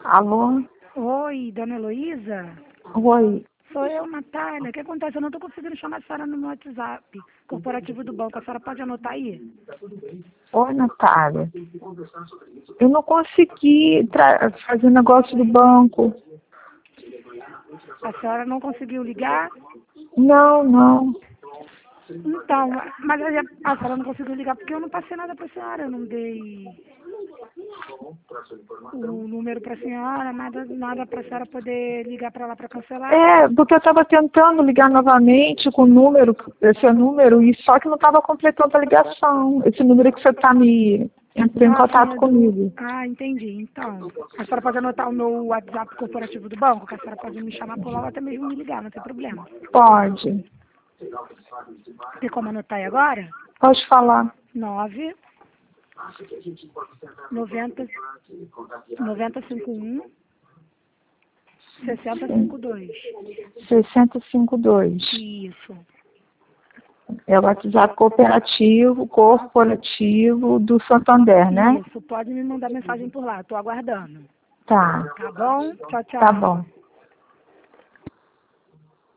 Alô? Oi, dona Heloísa? Oi. Sou eu, Natália. O que acontece? Eu não estou conseguindo chamar a senhora no meu WhatsApp corporativo do banco. A senhora pode anotar aí? Oi, Natália. Eu não consegui fazer negócio do banco. A senhora não conseguiu ligar? Não. Então, mas a senhora não conseguiu ligar porque eu não passei nada para a senhora. Eu não dei o número para a senhora, nada para a senhora poder ligar para lá para cancelar. É, porque eu estava tentando ligar novamente com esse número, e só que não estava completando a ligação. Esse número que você está entrou em contato comigo. Ah, entendi. Então, a senhora pode anotar o meu WhatsApp corporativo do banco, que a senhora pode me chamar por lá ou até mesmo me ligar, não tem problema. Pode. Tem como anotar aí agora? Pode falar. 9 90 951 6052. 652. Isso. É o WhatsApp corporativo do Santander, né? Isso. Pode me mandar mensagem por lá. Estou aguardando. Tá. Tá bom? Tchau, Tá tchau. bom.